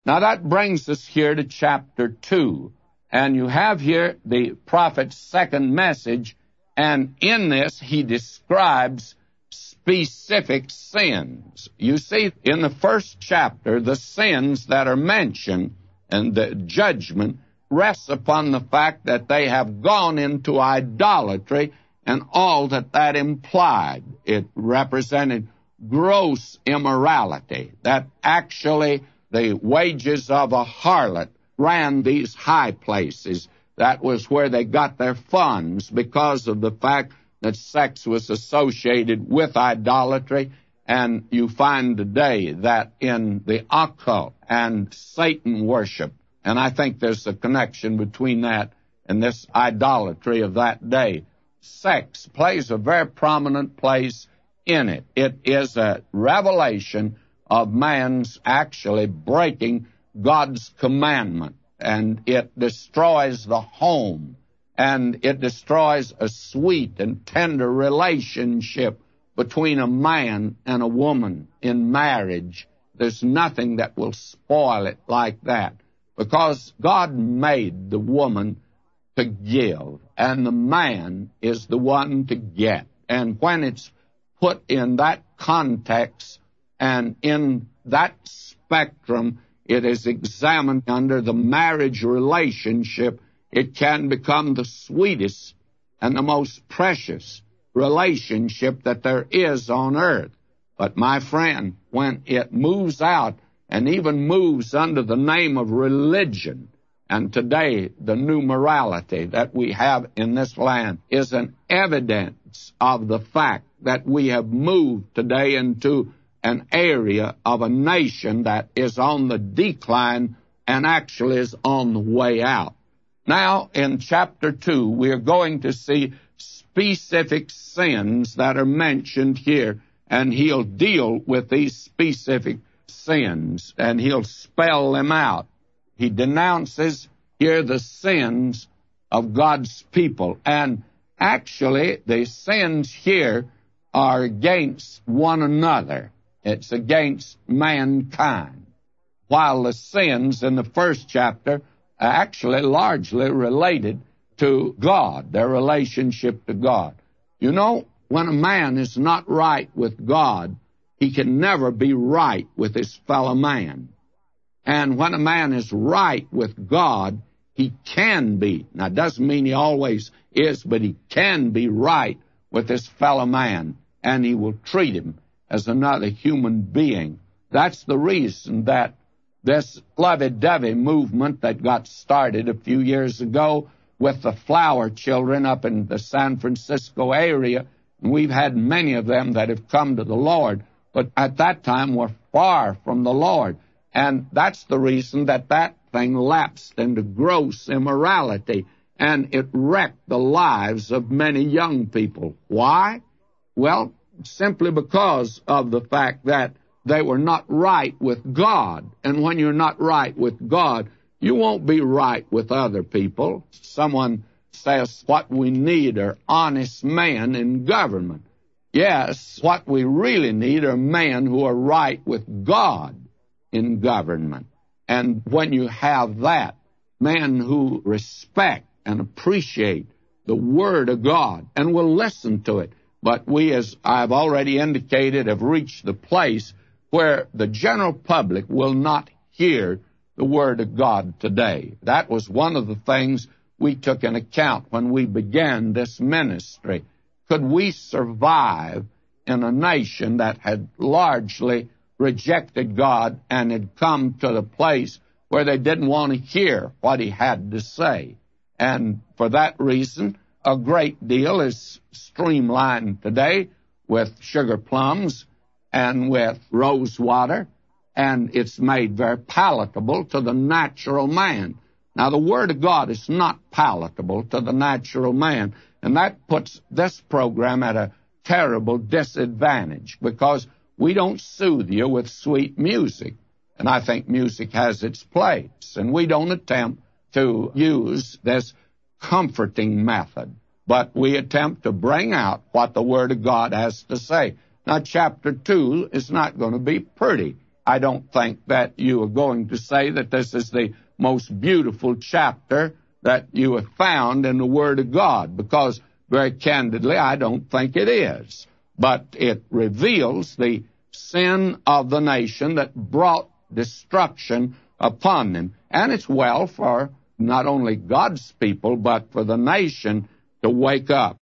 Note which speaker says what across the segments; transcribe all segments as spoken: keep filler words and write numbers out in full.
Speaker 1: Now that brings us here to chapter two. And you have here the prophet's second message, and in this he describes specific sins. You see, in the first chapter, the sins that are mentioned and the judgment rests upon the fact that they have gone into idolatry and all that that implied. It represented gross immorality, that actually the wages of a harlot ran these high places. That was where they got their funds because of the fact that sex was associated with idolatry. And you find today that in the occult and Satan worship, and I think there's a connection between that and this idolatry of that day, sex plays a very prominent place in it. It is a revelation of man's actually breaking God's commandment, and it destroys the home, and it destroys a sweet and tender relationship between a man and a woman in marriage. There's nothing that will spoil it like that, because God made the woman to give, and the man is the one to get. And when it's put in that context and in that spectrum, it is examined under the marriage relationship, it can become the sweetest and the most precious relationship that there is on earth. But my friend, when it moves out and even moves under the name of religion, and today the new morality that we have in this land is an evidence of the fact that we have moved today into an area of a nation that is on the decline and actually is on the way out. Now, in chapter two, we are going to see specific sins that are mentioned here, and he'll deal with these specific sins, and he'll spell them out. He denounces here the sins of God's people, and actually the sins here are against one another. It's against mankind, while the sins in the first chapter are actually largely related to God, their relationship to God. You know, when a man is not right with God, he can never be right with his fellow man. And when a man is right with God, he can be. Now, it doesn't mean he always is, but he can be right with his fellow man, and he will treat him as another human being. That's the reason that this lovey-dovey movement that got started a few years ago with the flower children up in the San Francisco area, and we've had many of them that have come to the Lord, but at that time were far from the Lord. And that's the reason that that thing lapsed into gross immorality, and it wrecked the lives of many young people. Why? Well, simply because of the fact that they were not right with God. And when you're not right with God, you won't be right with other people. Someone says what we need are honest men in government. Yes, what we really need are men who are right with God in government. And when you have that, men who respect and appreciate the Word of God and will listen to it. But we, as I've already indicated, have reached the place where the general public will not hear the Word of God today. That was one of the things we took into account when we began this ministry. Could we survive in a nation that had largely rejected God and had come to the place where they didn't want to hear what He had to say? And for that reason, a great deal is streamlined today with sugar plums and with rose water, and it's made very palatable to the natural man. Now, the Word of God is not palatable to the natural man, and that puts this program at a terrible disadvantage, because we don't soothe you with sweet music, and I think music has its place, and we don't attempt to use this comforting method, but we attempt to bring out what the Word of God has to say. Now, chapter two is not going to be pretty. I don't think that you are going to say that this is the most beautiful chapter that you have found in the Word of God, because very candidly, I don't think it is. But it reveals the sin of the nation that brought destruction upon them. And it's well for not only God's people, but for the nation to wake up.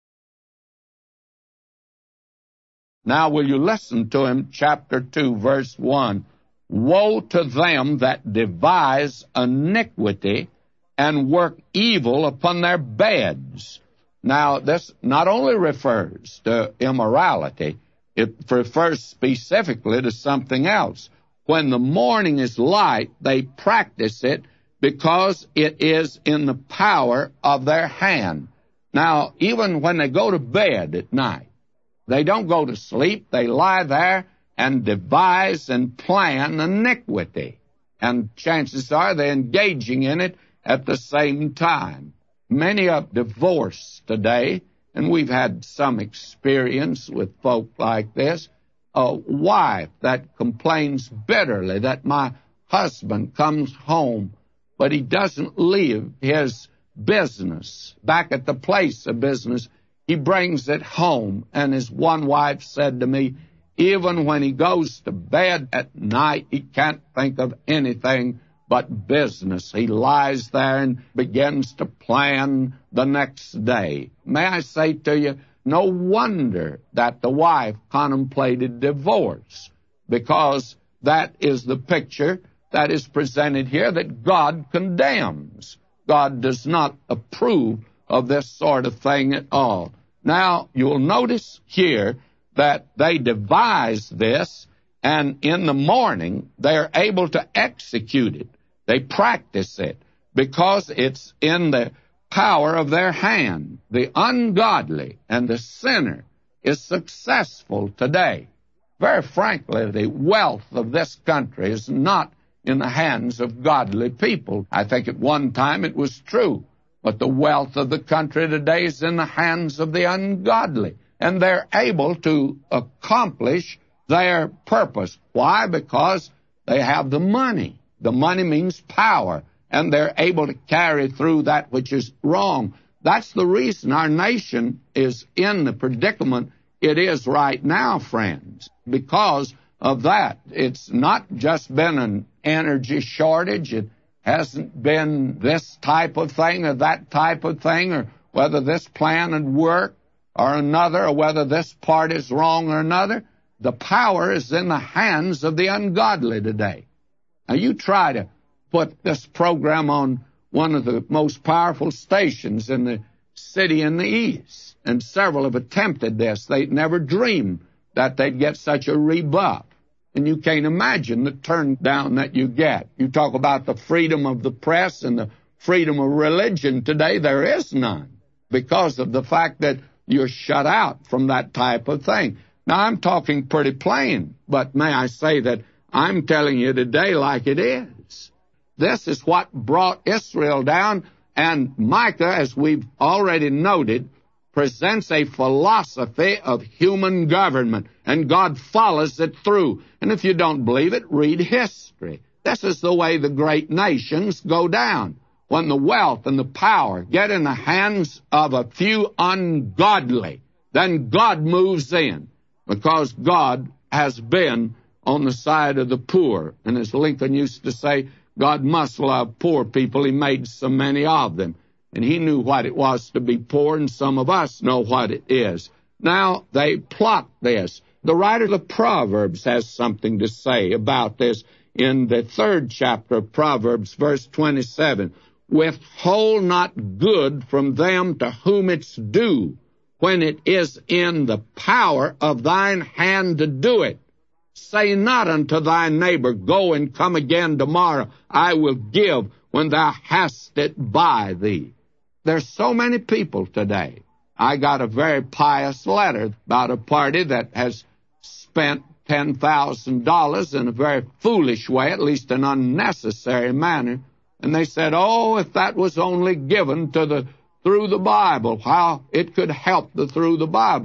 Speaker 1: Now will you listen to him, chapter two, verse one. Woe to them that devise iniquity and work evil upon their beds. Now, this not only refers to immorality, it refers specifically to something else. When the morning is light, they practice it because it is in the power of their hand. Now, even when they go to bed at night, they don't go to sleep. They lie there and devise and plan iniquity. And chances are they're engaging in it at the same time. Many are divorced today, and we've had some experience with folk like this. A wife that complains bitterly that my husband comes home, but he doesn't leave his business back at the place of business. He brings it home. And as one wife said to me, even when he goes to bed at night, he can't think of anything but business. He lies there and begins to plan the next day. May I say to you, no wonder that the wife contemplated divorce, because that is the picture that is presented here that God condemns. God does not approve of this sort of thing at all. Now, you'll notice here that they devise this, and in the morning they're able to execute it. They practice it because it's in the power of their hand. The ungodly and the sinner is successful today. Very frankly, the wealth of this country is not in the hands of godly people. I think at one time it was true, but the wealth of the country today is in the hands of the ungodly, and they're able to accomplish their purpose. Why? Because they have the money. The money means power, and they're able to carry through that which is wrong. That's the reason our nation is in the predicament it is right now, friends, because of that. It's not just been an energy shortage. It hasn't been this type of thing or that type of thing, or whether this plan would work or another, or whether this part is wrong or another. The power is in the hands of the ungodly today. Now, you try to put this program on one of the most powerful stations in the city in the East, and several have attempted this. They'd never dreamed that they'd get such a rebuff. And you can't imagine the turn down that you get. You talk about the freedom of the press and the freedom of religion. Today there is none, because of the fact that you're shut out from that type of thing. Now, I'm talking pretty plain, but may I say that I'm telling you today like it is. This is what brought Israel down, and Micah, as we've already noted, presents a philosophy of human government, and God follows it through. And if you don't believe it, read history. This is the way the great nations go down. When the wealth and the power get in the hands of a few ungodly, then God moves in, because God has been on the side of the poor. And as Lincoln used to say, God must love poor people. He made so many of them. And he knew what it was to be poor, and some of us know what it is. Now, they plot this. The writer of the Proverbs has something to say about this in the third chapter of Proverbs, verse twenty-seven. Withhold not good from them to whom it's due, when it is in the power of thine hand to do it. Say not unto thy neighbor, go and come again tomorrow. I will give when thou hast it by thee. There's so many people today. I got a very pious letter about a party that has spent ten thousand dollars in a very foolish way, at least an unnecessary manner. And they said, oh, if that was only given to the through the Bible, how it could help the through the Bible.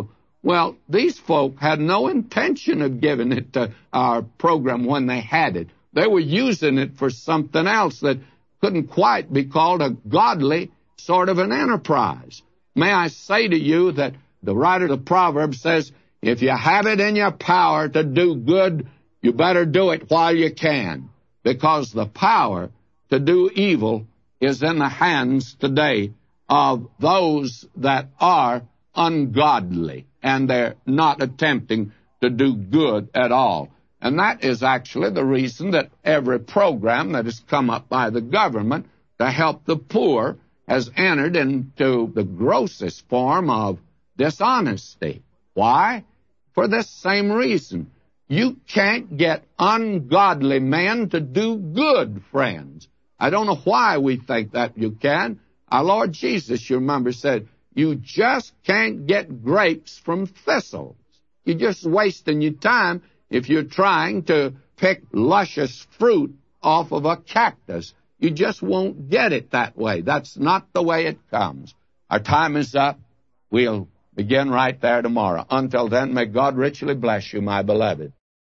Speaker 1: Well, these folk had no intention of giving it to our program when they had it. They were using it for something else that couldn't quite be called a godly sort of an enterprise. May I say to you that the writer of the Proverbs says, if you have it in your power to do good, you better do it while you can, because the power to do evil is in the hands today of those that are ungodly, and they're not attempting to do good at all. And that is actually the reason that every program that has come up by the government to help the poor has entered into the grossest form of dishonesty. Why? For this same reason. You can't get ungodly men to do good, friends. I don't know why we think that you can. Our Lord Jesus, you remember, said, you just can't get grapes from thistles. You're just wasting your time if you're trying to pick luscious fruit off of a cactus. You just won't get it that way. That's not the way it comes. Our time is up. We'll begin right there tomorrow. Until then, may God richly bless you, my beloved.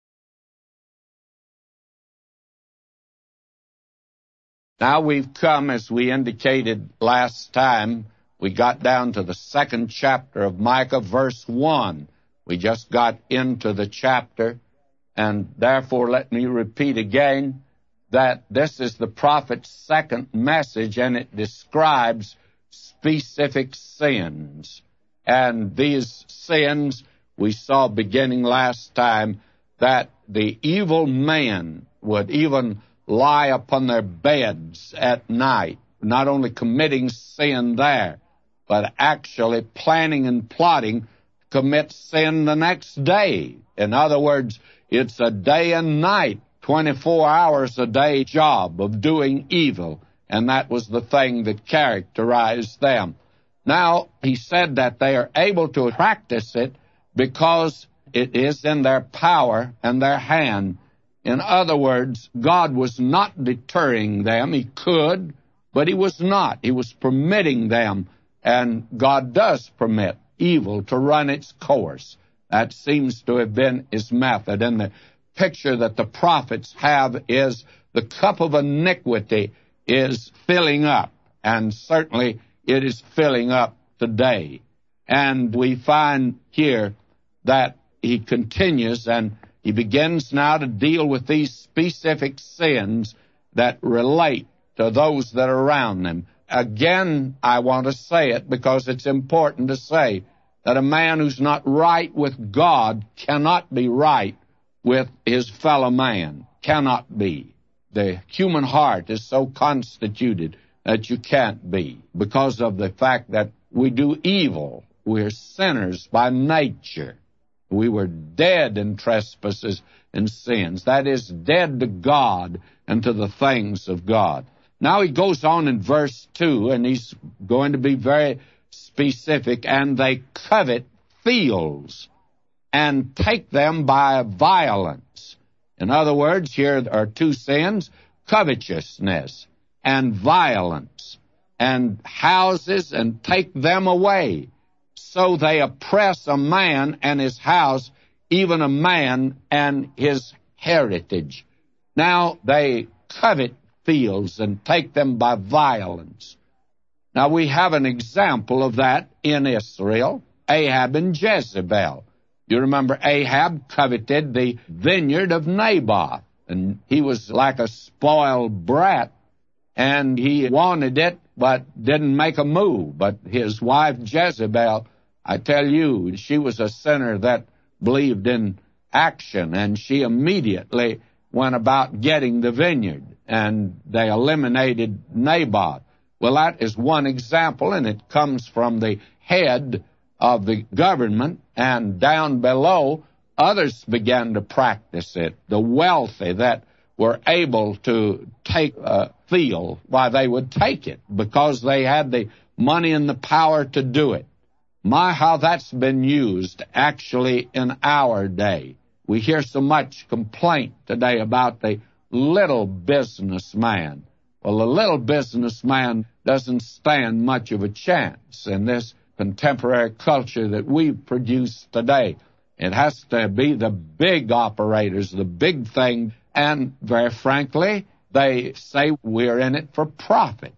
Speaker 1: Now we've come, as we indicated last time, we got down to the second chapter of Micah, verse one. We just got into the chapter, and therefore let me repeat again that this is the prophet's second message, and it describes specific sins. And these sins, we saw beginning last time, that the evil man would even lie upon their beds at night, not only committing sin there, but actually planning and plotting to commit sin the next day. In other words, it's a day and night, twenty-four hours a day job of doing evil, and that was the thing that characterized them. Now, he said that they are able to practice it because it is in their power and their hand. In other words, God was not deterring them. He could, but he was not. He was permitting them, and God does permit evil to run its course. That seems to have been his method. And the picture that the prophets have is the cup of iniquity is filling up, and certainly it is filling up today. And we find here that he continues, and he begins now to deal with these specific sins that relate to those that are around them. Again, I want to say it because it's important to say that a man who's not right with God cannot be right with his fellow man. Cannot be. The human heart is so constituted that you can't be, because of the fact that we do evil. We're sinners by nature. We were dead in trespasses and sins. That is, dead to God and to the things of God. Now he goes on in verse two, and he's going to be very specific. And they covet fields and take them by violence. In other words, here are two sins, covetousness and violence, and houses, and take them away. So they oppress a man and his house, even a man and his heritage. Now they covet fields and take them by violence. Now we have an example of that in Israel, Ahab and Jezebel. You remember Ahab coveted the vineyard of Naboth, and he was like a spoiled brat, and he wanted it but didn't make a move. But his wife Jezebel, I tell you, she was a sinner that believed in action, and she immediately went about getting the vineyard, and they eliminated Naboth. Well, that is one example, and it comes from the head of the government, and down below, others began to practice it. The wealthy that were able to take a field, why, they would take it because they had the money and the power to do it. My, how that's been used actually in our day. We hear so much complaint today about the little businessman. Well, the little businessman doesn't stand much of a chance in this contemporary culture that we produce today. It has to be the big operators, the big thing, and very frankly, they say we're in it for profit.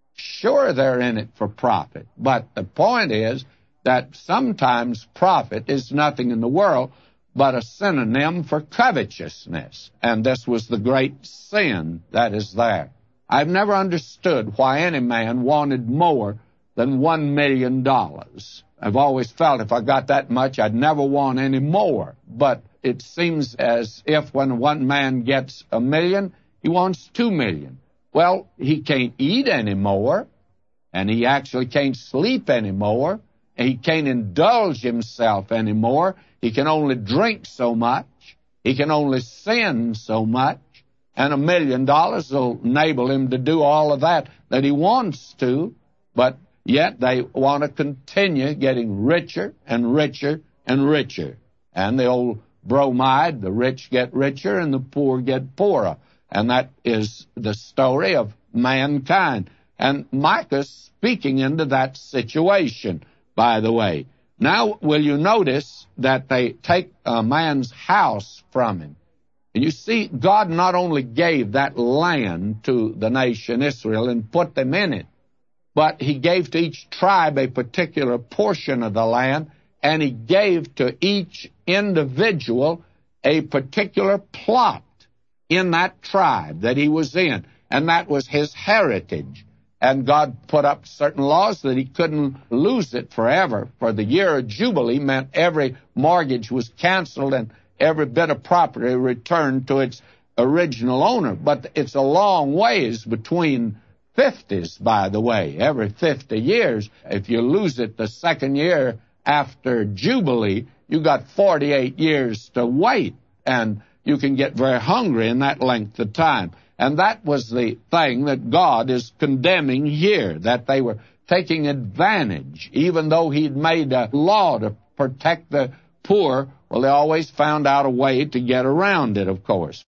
Speaker 1: Sure, they're in it for profit, but the point is that sometimes profit is nothing in the world but a synonym for covetousness, and this was the great sin that is there. I've never understood why any man wanted more than one million dollars. I've always felt if I got that much, I'd never want any more. But it seems as if when one man gets a million, he wants two million. Well, he can't eat anymore, and he actually can't sleep anymore, and he can't indulge himself anymore. He can only drink so much. He can only sin so much. And a million dollars will enable him to do all of that that he wants to, but yet they want to continue getting richer and richer and richer. And the old bromide, the rich get richer and the poor get poorer. And that is the story of mankind. And Micah's speaking into that situation, by the way. Now, will you notice that they take a man's house from him? And you see, God not only gave that land to the nation Israel and put them in it, but he gave to each tribe a particular portion of the land, and he gave to each individual a particular plot in that tribe that he was in, and that was his heritage. And God put up certain laws that he couldn't lose it forever, for the year of Jubilee meant every mortgage was canceled and every bit of property returned to its original owner. But it's a long ways between fifties, by the way, every fifty years. If you lose it the second year after Jubilee, you got forty-eight years to wait, and you can get very hungry in that length of time. And that was the thing that God is condemning here, that they were taking advantage. Even though he'd made a law to protect the poor, well, they always found out a way to get around it, of course.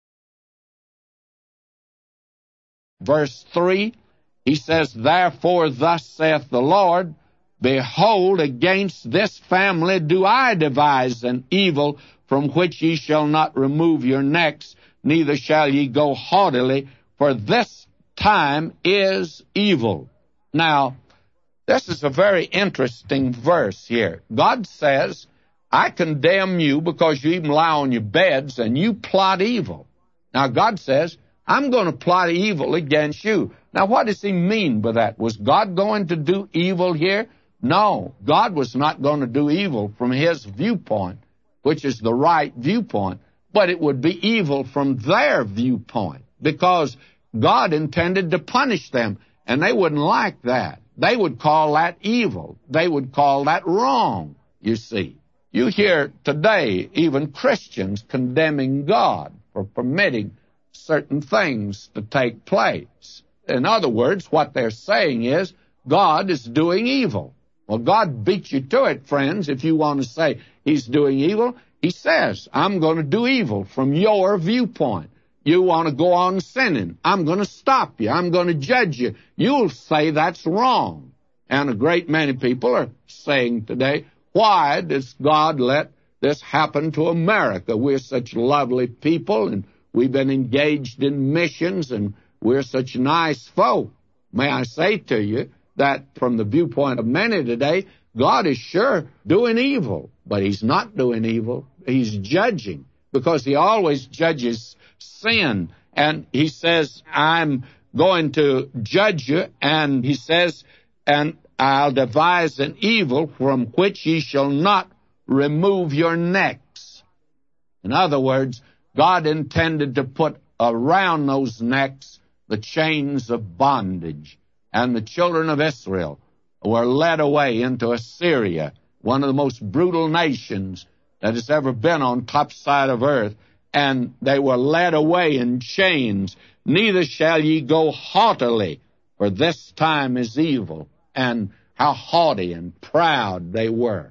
Speaker 1: Verse three, he says, "Therefore thus saith the Lord, Behold, against this family do I devise an evil, from which ye shall not remove your necks, neither shall ye go haughtily, for this time is evil." Now, this is a very interesting verse here. God says, I condemn you because you even lie on your beds and you plot evil. Now, God says, I'm going to plot evil against you. Now, what does he mean by that? Was God going to do evil here? No, God was not going to do evil from his viewpoint, which is the right viewpoint, but it would be evil from their viewpoint, because God intended to punish them, and they wouldn't like that. They would call that evil. They would call that wrong, you see. You hear today even Christians condemning God for permitting certain things to take place. In other words, what they're saying is God is doing evil. Well, God beat you to it, friends, if you want to say he's doing evil. He says, I'm going to do evil from your viewpoint. You want to go on sinning. I'm going to stop you. I'm going to judge you. You'll say that's wrong. And a great many people are saying today, why does God let this happen to America? We're such lovely people, and we've been engaged in missions, and we're such nice folk. May I say to you that from the viewpoint of many today, God is sure doing evil, but he's not doing evil. He's judging, because he always judges sin. And he says, I'm going to judge you, and he says, and I'll devise an evil from which ye shall not remove your necks. In other words, God intended to put around those necks the chains of bondage. And the children of Israel were led away into Assyria, one of the most brutal nations that has ever been on top side of earth. And they were led away in chains. Neither shall ye go haughtily, for this time is evil. And how haughty and proud they were.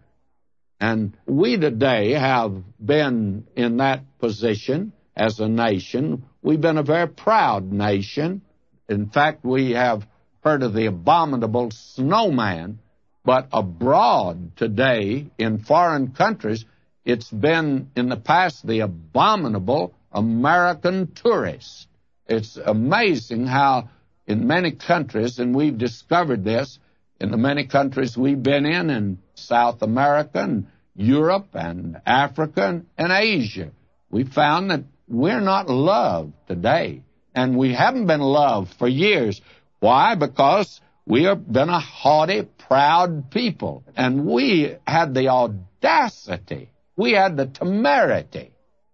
Speaker 1: And we today have been in that position as a nation. We've been a very proud nation. In fact, we have heard of the abominable snowman But abroad today, in foreign countries, it's been in the past the abominable American tourist. It's amazing how in many countries, and we've discovered this in the many countries we've been in, in South America and Europe and Africa and Asia, we found that we're not loved today. And we haven't been loved for years. Why? Because we have been a haughty, proud people. And we had the audacity, we had the temerity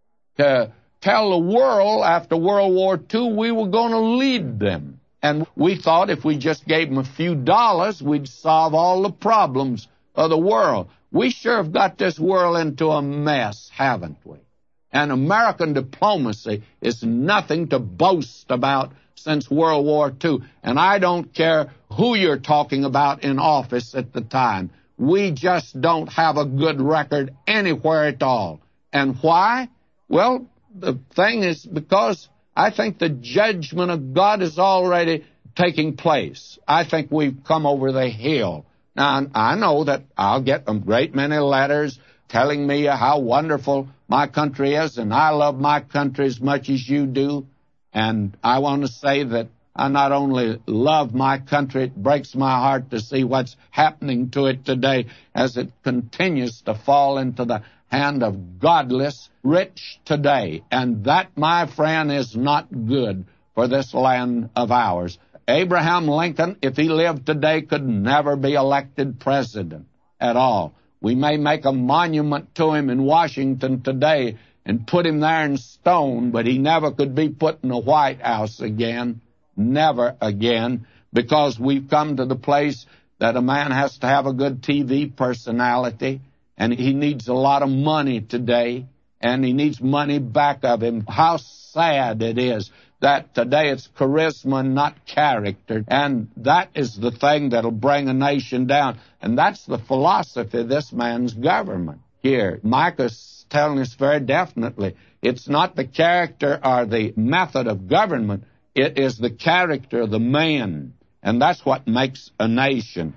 Speaker 1: to tell the world after World War Two we were going to lead them. And we thought if we just gave them a few dollars, we'd solve all the problems of the world. We sure have got this world into a mess, haven't we? And American diplomacy is nothing to boast about since World War Two. And I don't care who you're talking about in office at the time. We just don't have a good record anywhere at all. And why? Well, the thing is because I think the judgment of God is already taking place. I think we've come over the hill. Now, I know that I'll get a great many letters telling me how wonderful my country is, and I love my country as much as you do. And I want to say that I not only love my country, it breaks my heart to see what's happening to it today as it continues to fall into the hand of godless rich today. And that, my friend, is not good for this land of ours. Abraham Lincoln, if he lived today, could never be elected president at all. We may make a monument to him in Washington today and put him there in stone, but he never could be put in the White House again. Never again, because we've come to the place that a man has to have a good T V personality, and he needs a lot of money today, and he needs money back of him. How sad it is that today it's charisma and not character, and that is the thing that'll bring a nation down, and that's the philosophy of this man's government here. Micah's telling us very definitely, it's not the character or the method of government, it is the character of the man, and that's what makes a nation.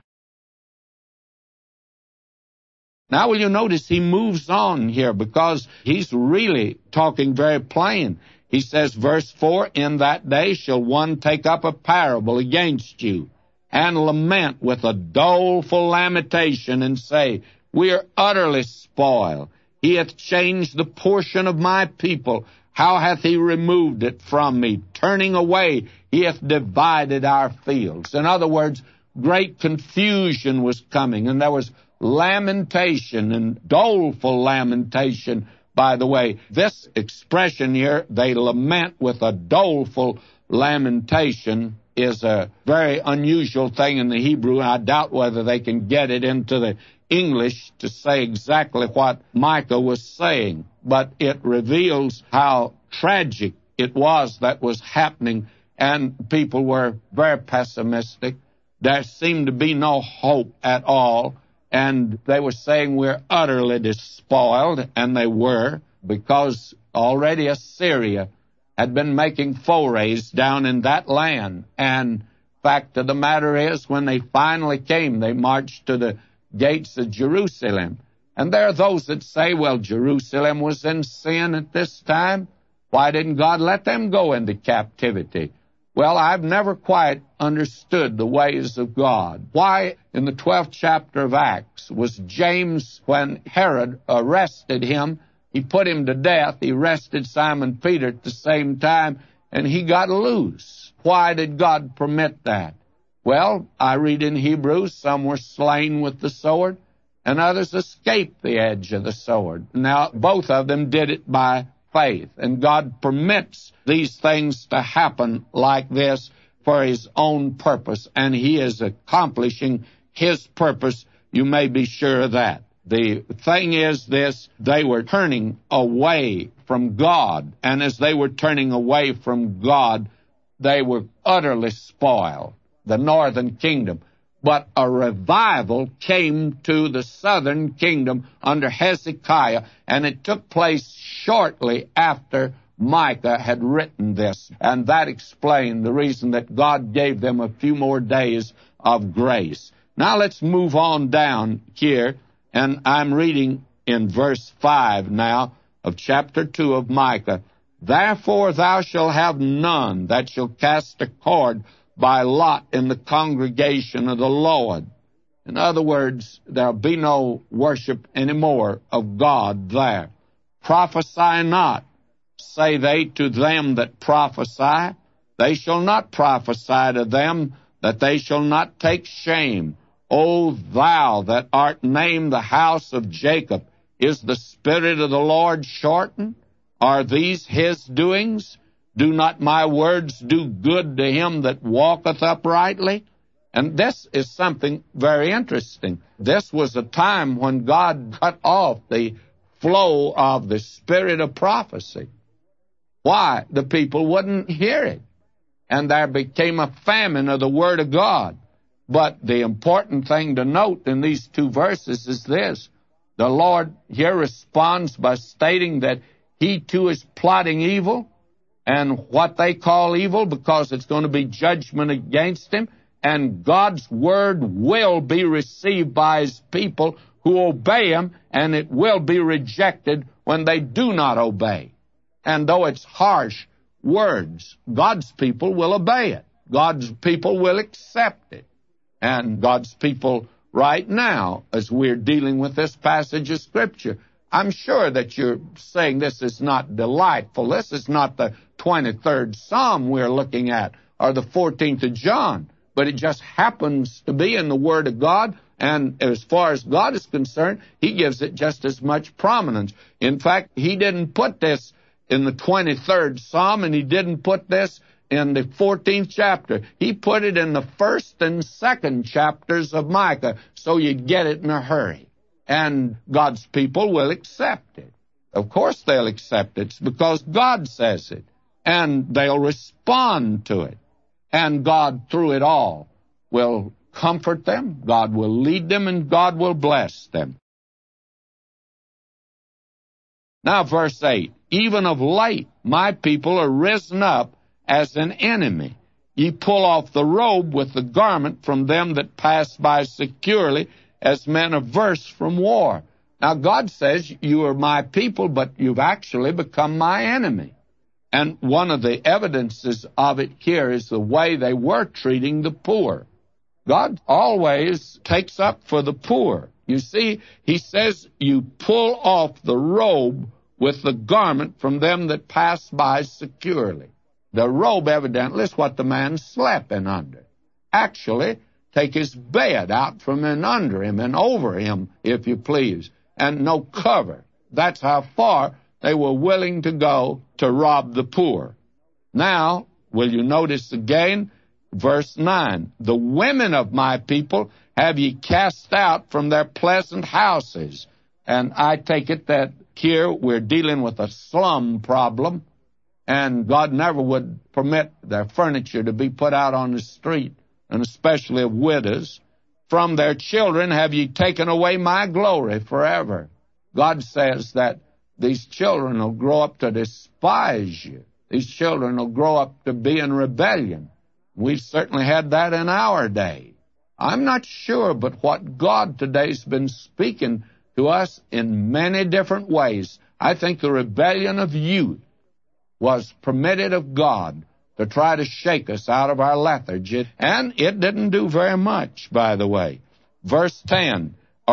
Speaker 1: Now, will you notice he moves on here because he's really talking very plain. He says, verse four, in that day shall one take up a parable against you and lament with a doleful lamentation and say, we are utterly spoiled. He hath changed the portion of my people. How hath he removed it from me? Turning away, he hath divided our fields. In other words, great confusion was coming, and there was lamentation and doleful lamentation. By the way, this expression here, they lament with a doleful lamentation, is a very unusual thing in the Hebrew, and I doubt whether they can get it into the English to say exactly what Micah was saying, but it reveals how tragic it was that was happening, and people were very pessimistic. There seemed to be no hope at all, and they were saying we're utterly despoiled, and they were, because already Assyria had been making forays down in that land. And fact of the matter is, when they finally came, they marched to the gates of Jerusalem. And there are those that say, well, Jerusalem was in sin at this time. Why didn't God let them go into captivity? Well, I've never quite understood the ways of God. Why, in the twelfth chapter of Acts, was James, when Herod arrested him, he put him to death, he arrested Simon Peter at the same time, and he got loose. Why did God permit that? Well, I read in Hebrews, some were slain with the sword, and others escaped the edge of the sword. Now, both of them did it by faith, and God permits these things to happen like this for his own purpose, and he is accomplishing his purpose, you may be sure of that. The thing is this, they were turning away from God, and as they were turning away from God, they were utterly spoiled, the northern kingdom. But a revival came to the southern kingdom under Hezekiah, and it took place shortly after Micah had written this. And that explained the reason that God gave them a few more days of grace. Now let's move on down here, and I'm reading in verse five now of chapter two of Micah. Therefore thou shalt have none that shall cast a cord by lot in the congregation of the Lord. In other words, there'll be no worship anymore of God there. Prophesy not, say they to them that prophesy. They shall not prophesy to them, that they shall not take shame. O thou that art named the house of Jacob, is the Spirit of the Lord shortened? Are these his doings? Do not my words do good to him that walketh uprightly? And this is something very interesting. This was a time when God cut off the flow of the spirit of prophecy. Why? The people wouldn't hear it. And there became a famine of the Word of God. But the important thing to note in these two verses is this. The Lord here responds by stating that he too is plotting evil, and what they call evil, because it's going to be judgment against him, and God's word will be received by his people who obey him, and it will be rejected when they do not obey. And though it's harsh words, God's people will obey it. God's people will accept it. And God's people right now, as we're dealing with this passage of Scripture, I'm sure that you're saying this is not delightful. This is not the twenty-third Psalm we're looking at, or the fourteenth of John. But it just happens to be in the Word of God, and as far as God is concerned, he gives it just as much prominence. In fact, he didn't put this in the twenty-third Psalm, and he didn't put this in the fourteenth chapter. He put it in the first and second chapters of Micah, so you'd get it in a hurry. And God's people will accept it. Of course they'll accept it. It's because God says it. And they'll respond to it. And God, through it all, will comfort them, God will lead them, and God will bless them. Now, verse eight, even of late my people are risen up as an enemy. Ye pull off the robe with the garment from them that pass by securely, as men averse from war. Now, God says, you are my people, but you've actually become my enemy. And one of the evidences of it here is the way they were treating the poor. God always takes up for the poor. You see, he says, you pull off the robe with the garment from them that pass by securely. The robe, evidently, is what the man slept in under. Actually, take his bed out from in under him and over him, if you please, and no cover. That's how far they were willing to go to rob the poor. Now, will you notice again, verse nine, the women of my people have ye cast out from their pleasant houses. And I take it that here we're dealing with a slum problem, and God never would permit their furniture to be put out on the street, and especially of widows. From their children have ye taken away my glory forever. God says that these children will grow up to despise you. These children will grow up to be in rebellion. We've certainly had that in our day. I'm not sure, but what God today's been speaking to us in many different ways. I think the rebellion of youth was permitted of God to try to shake us out of our lethargy, and it didn't do very much, by the way. Verse ten,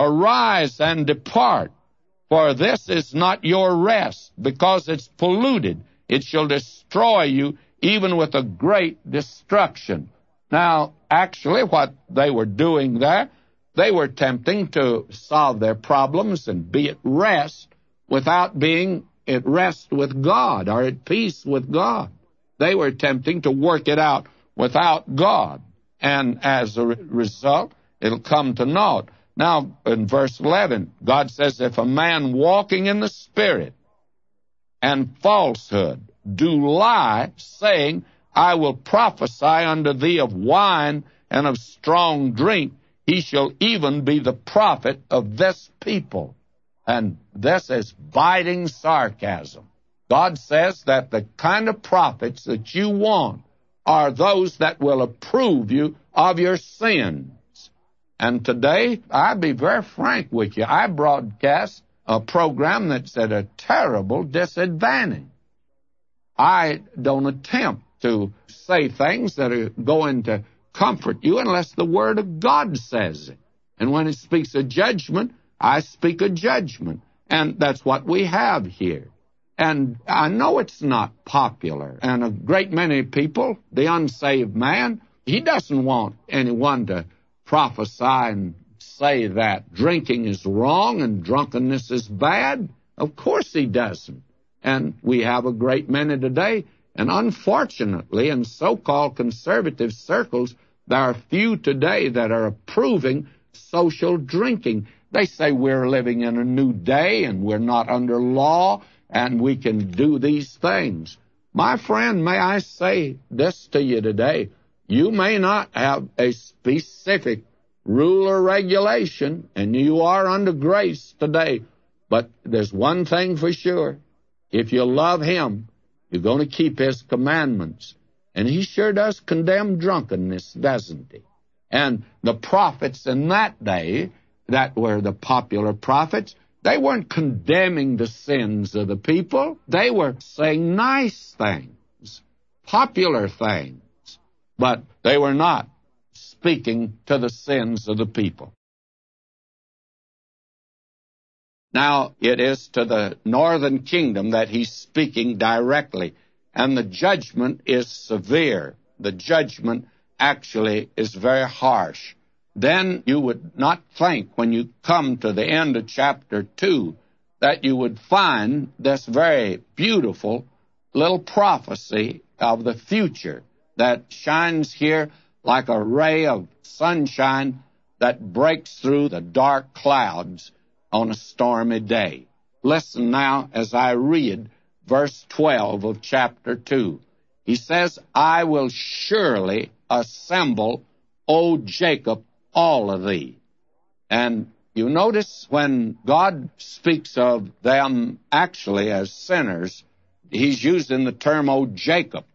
Speaker 1: arise and depart, for this is not your rest, because it's polluted. It shall destroy you, even with a great destruction. Now, actually, what they were doing there, they were attempting to solve their problems and be at rest without being at rest with God or at peace with God. They were attempting to work it out without God. And as a re- result, it'll come to naught. Now, in verse eleven, God says, if a man walking in the Spirit and falsehood do lie, saying, I will prophesy unto thee of wine and of strong drink, he shall even be the prophet of this people. And this is biting sarcasm. God says that the kind of prophets that you want are those that will approve you of your sins. And today, I'll be very frank with you, I broadcast a program that's at a terrible disadvantage. I don't attempt to say things that are going to comfort you unless the Word of God says it. And when it speaks of judgment, I speak of judgment. And that's what we have here. And I know it's not popular. And a great many people, the unsaved man, he doesn't want anyone to prophesy and say that drinking is wrong and drunkenness is bad. Of course he doesn't. And we have a great many today. And unfortunately, in so-called conservative circles, there are few today that are approving social drinking. They say we're living in a new day and we're not under law and we can do these things. My friend, may I say this to you today? You may not have a specific rule or regulation, and you are under grace today, but there's one thing for sure. If you love Him, you're going to keep His commandments. And He sure does condemn drunkenness, doesn't He? And the prophets in that day, that were the popular prophets, they weren't condemning the sins of the people. They were saying nice things, popular things. But they were not speaking to the sins of the people. Now, it is to the northern kingdom that he's speaking directly, and the judgment is severe. The judgment actually is very harsh. Then you would not think, when you come to the end of chapter two, that you would find this very beautiful little prophecy of the future that shines here like a ray of sunshine that breaks through the dark clouds on a stormy day. Listen now as I read verse twelve of chapter two. He says, I will surely assemble, O Jacob, all of thee. And you notice when God speaks of them actually as sinners, he's using the term, O Jacob.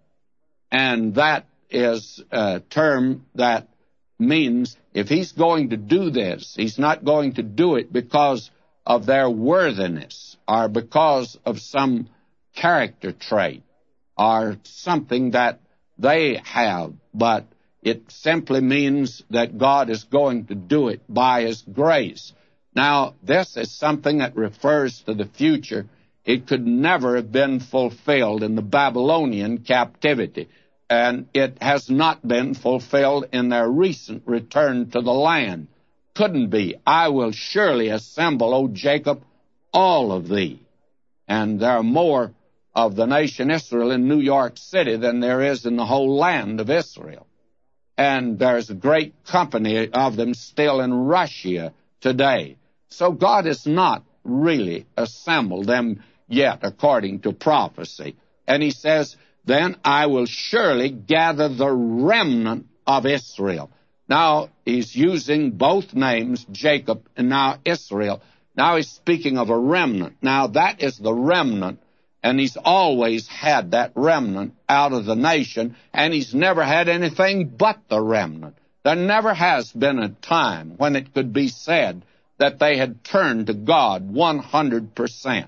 Speaker 1: And that is a term that means if he's going to do this, he's not going to do it because of their worthiness or because of some character trait or something that they have, but it simply means that God is going to do it by His grace. Now, this is something that refers to the future. It could never have been fulfilled in the Babylonian captivity, and it has not been fulfilled in their recent return to the land. Couldn't be. I will surely assemble, O Jacob, all of thee. And there are more of the nation Israel in New York City than there is in the whole land of Israel. And there's a great company of them still in Russia today. So God has not really assembled them yet, according to prophecy. And He says, then I will surely gather the remnant of Israel. Now, He's using both names, Jacob and now Israel. Now He's speaking of a remnant. Now, that is the remnant, and He's always had that remnant out of the nation, and He's never had anything but the remnant. There never has been a time when it could be said that they had turned to God one hundred percent.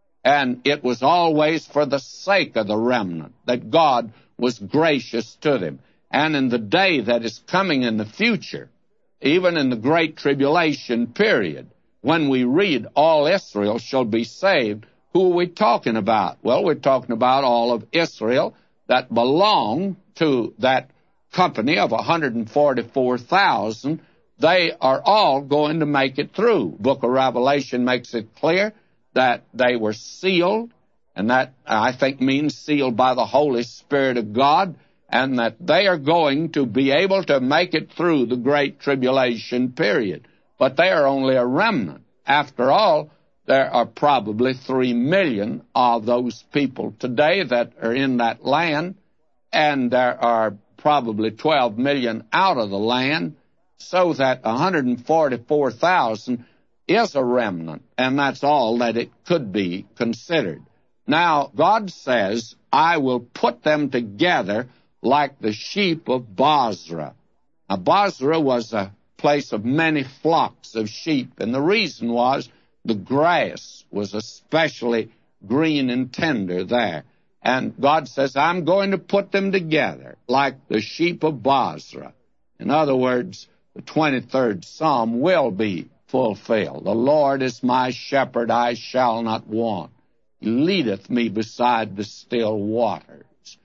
Speaker 1: And it was always for the sake of the remnant that God was gracious to them. And in the day that is coming in the future, even in the Great Tribulation period, when we read all Israel shall be saved, who are we talking about? Well, we're talking about all of Israel that belong to that company of one hundred forty-four thousand. They are all going to make it through. Book of Revelation makes it clear that they were sealed, and that, I think, means sealed by the Holy Spirit of God, and that they are going to be able to make it through the Great Tribulation period. But they are only a remnant. After all, there are probably three million of those people today that are in that land, and there are probably twelve million out of the land, so that one hundred forty-four thousand is a remnant, and that's all that it could be considered. Now, God says, I will put them together like the sheep of Bozrah. Now, Bozrah was a place of many flocks of sheep. And the reason was the grass was especially green and tender there. And God says, I'm going to put them together like the sheep of Bozrah. In other words, the twenty-third Psalm will be fulfilled. The Lord is my shepherd, I shall not want. He leadeth me beside the still waters.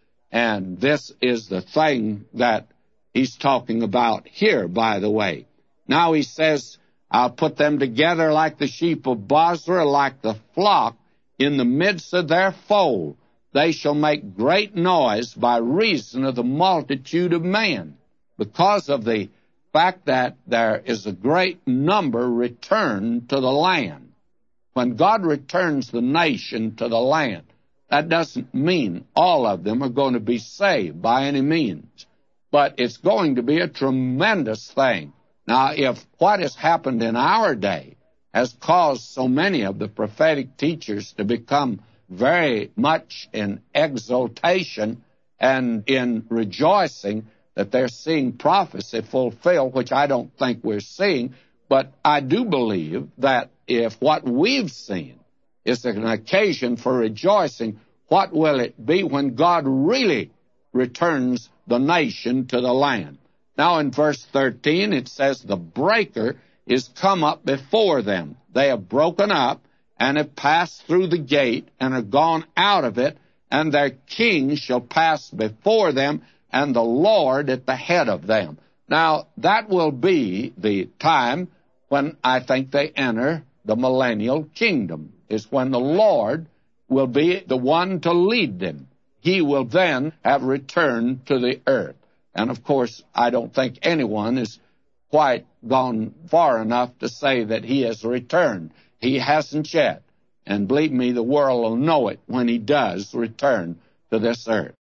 Speaker 1: And this is the thing that he's talking about here, by the way. Now he says, I'll put them together like the sheep of Bozrah, like the flock in the midst of their fold. They shall make great noise by reason of the multitude of men, because of the fact that there is a great number returned to the land. When God returns the nation to the land, that doesn't mean all of them are going to be saved by any means, but it's going to be a tremendous thing. Now, if what has happened in our day has caused so many of the prophetic teachers to become very much in exultation and in rejoicing that they're seeing prophecy fulfilled, which I don't think we're seeing, but I do believe that if what we've seen is an occasion for rejoicing, what will it be when God really returns the nation to the land? Now in verse thirteen it says, the breaker is come up before them. They have broken up and have passed through the gate and are gone out of it, and their king shall pass before them, and the Lord at the head of them. Now, that will be the time when I think they enter the millennial kingdom, is when the Lord will be the one to lead them. He will then have returned to the earth. And, of course, I don't think anyone has quite gone far enough to say that he has returned. He hasn't yet. And believe me, the world will know it when he does return to this earth.